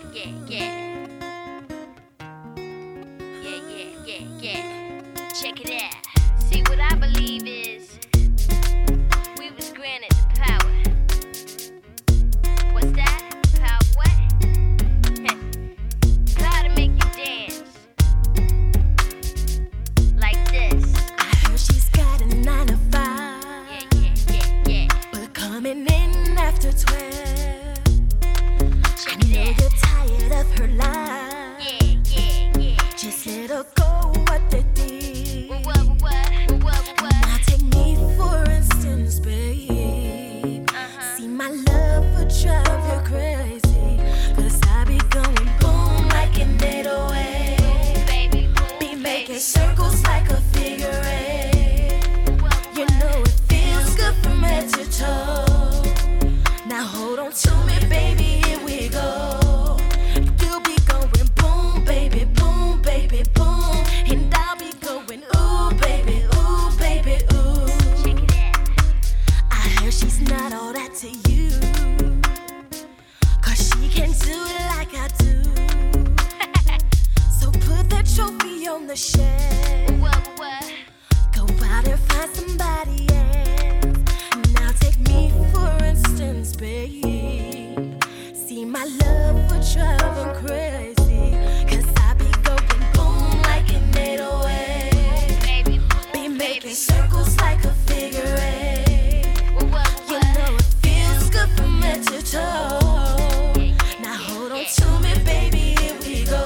Check it out. See, what I believe is we was granted the power. What's that? Power what? Power to make you dance. Like this. I heard she's got a 9 to 5. Yeah. But coming in after 12. I know you're tired of her lies. Yeah. Just let her go what they did. What? Now take me for instance, babe. See, my love would drive you crazy. 'Cause I be going boom like an 808. Baby, Be making circles like a figure 8. You know it feels good from head to toe. Now hold on to me, baby, here we go. You'll be going boom, baby, boom, baby, boom. And I'll be going ooh, baby, ooh, baby, ooh. check it out. I heard she's not all that to you. 'Cause she can do it like I do. So put that trophy on the shelf. What? Go out and find somebody else. Now take me for instance, babe. See, my love would drive him crazy. 'Cause I be going boom like an 808. Baby, Be making circles like a figure 8. You know it feels good from head to toe. Now hold on to me, baby, here we go.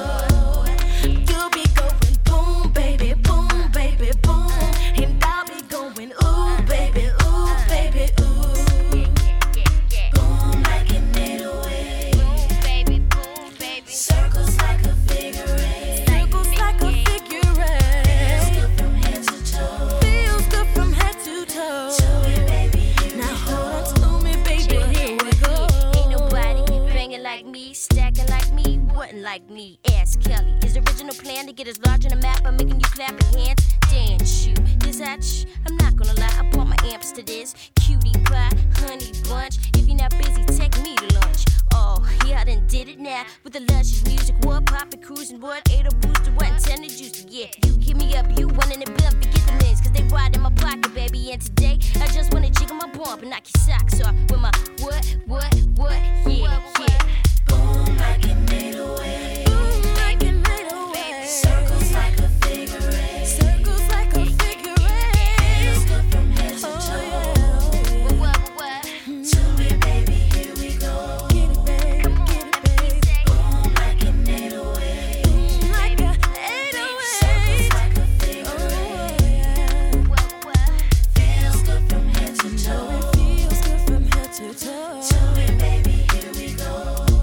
You'll be going boom, baby, boom, baby, boom. And I'll be going ooh, baby, ooh, baby, ooh. Yeah. Boom like an 808. Boom, baby. Circles like a figure 8. Circles like a figure 8. Feels good from head to toe. Feels good from head to toe. Now hold on to me, baby, here we go. Ain't nobody banging like me, stacking like me, wasn't like me. Ask Kelly. His original plan to get us large on the map by making you clap your hands, dance you. This I'm not gonna lie, I bought my amps to this. Cutie pie, honey bunch. If you're not busy, take me to lunch. Oh, yeah, I done did it now with the luscious music. What poppin', cruising, what? 8 booster, what? Intended juice. Yeah, you give me up, you one in the blunt, forget the mints, 'cause they ride in my pocket, baby. And today, I just wanna jiggle my bump and knock your socks off with my what? Yeah. Boom like an 808. Boom like an 808. Circles like a figure 8. Circles like a figure 8. Feels good from head to toe. What? To me, baby, here we go. Get it, baby, get it, baby. Boom like an 808. Boom like an 808. Circles like a figure 8. What? Feels good from head to toe. It feels good from head to toe. To me, baby, here we go.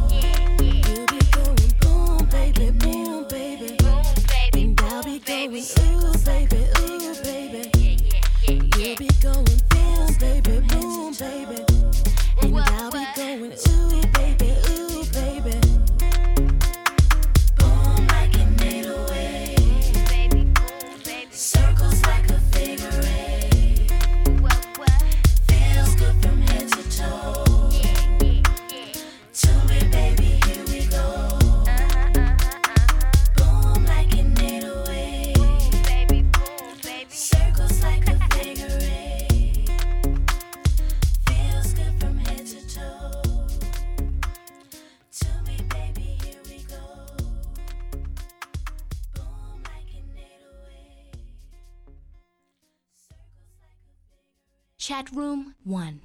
You'll be going boom, baby, boom, baby. And I'll be going ooh, baby, ooh, baby. You'll be going boom, baby, boom, baby. And I'll be going ooh, baby, ooh, baby. Boom like an 808. Circles like a figure 8. Feels good from head to toe. To me, baby, here we go. Boom like an 808. Circles like a figure 8. Feels good from head to toe. To me, baby, here we go. Boom like an 808. Circles like a figure 8. Chat room 1.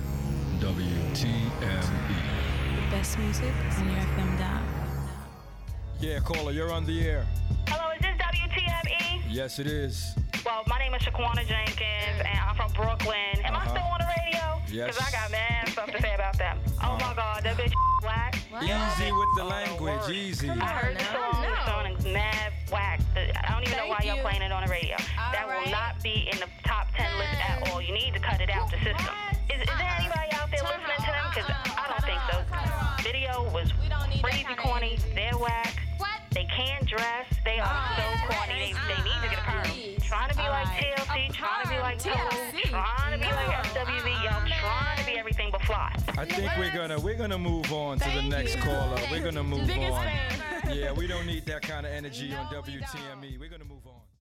WTME. The best music on your FM dial. Yeah, caller, you're on the air. Hello, is this WTME? Yes, it is. Well, my name is Shaquana Jenkins, and I'm from Brooklyn. Am I still on the radio? Yes. Because I got mad stuff to say about them. Oh, my God, that bitch whack. Easy with the language, word. easy. I heard the song. The song is mad whack. I don't even know why y'all playing it on the radio. That will not be in the top 10 list at all. You need to cut it out the system. Is there anybody out there listening to them? Because I don't think so. Video was crazy corny. They're whack. They can't dress. They are so corny. They need to get a perm. Trying to be like TLC, trying to be like Total, trying to be like SWV. Y'all trying to be everything but fly. I think we're gonna move on to the next caller. We're gonna move on. Yeah, we don't need that kind of energy on WTME. We're gonna move on.